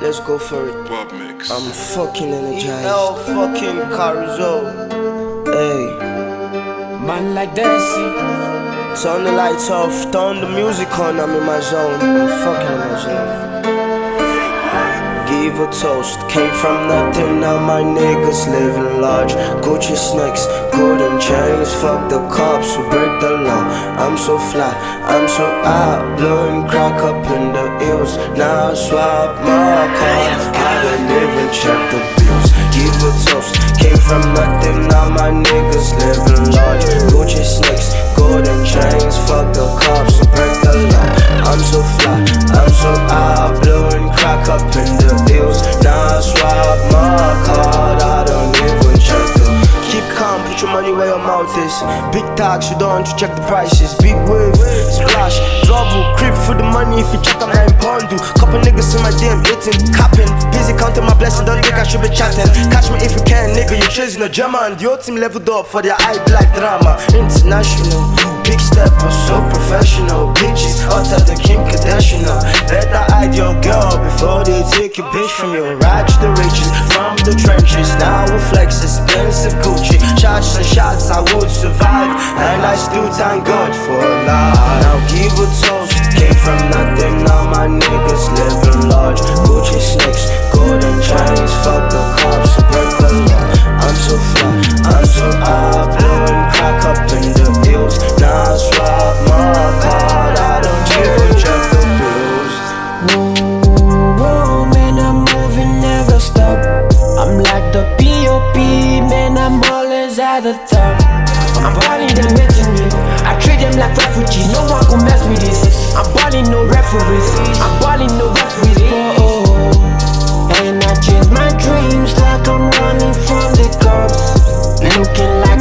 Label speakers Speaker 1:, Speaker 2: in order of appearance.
Speaker 1: let's go for it.
Speaker 2: Bob Mix.
Speaker 1: I'm fucking energized.
Speaker 3: El fucking Caruso.
Speaker 1: Hey,
Speaker 4: Man like that,
Speaker 1: turn the lights off, turn the music on, I'm in my zone. I'm fucking in my zone. Give a toast, came from nothing, now my niggas living large. Gucci snakes, golden chains, fuck the cops who break the law. I'm so fly, I'm so out, blowing crack up in the hills. Now I swap my car, I don't even check the bills. Give a toast, came from nothing, now my niggas living large. Gucci snakes, golden chains, fuck the cops who break the law. I'm so fly, I'm so out, blowing crack up in the hills. Now I swap my card, I don't even check them. Keep calm, put your money where your mouth is. Big tax, you don't want to check the prices. Big wave, splash, double, creep for the money if you check on my bundle. Couple niggas in my DM, eating, capping. Busy counting my blessings, don't think I should be chatting. Catch me if you can, nigga, you chasing a German. Your team leveled up for their eye black drama. International, big stepper, so professional. Bitches outside the Kim Kardashian. Better hide your girl before they take your bitch from you. Ride to the riches from the trenches. Now we flex expensive Gucci. Shots and shots, I would survive, and I still thank God for life. Now give a toast, came from nothing, now my niggas living large. Gucci snakes, golden chains, fuck the cops, break the law. I'm so fly, I'm so out, blowing crack up in the hills. Now I swap my card, I don't even check the bills.
Speaker 4: Whoa, man, I'm moving, never stop. I'm like the P.O.P., man, I'm always at the top. I'm balling them waiting me. I treat them like refugees, no one can mess with this. I'm balling no referees, I'm balling no referees. And I chase my dreams like I'm running from the cops. Looking like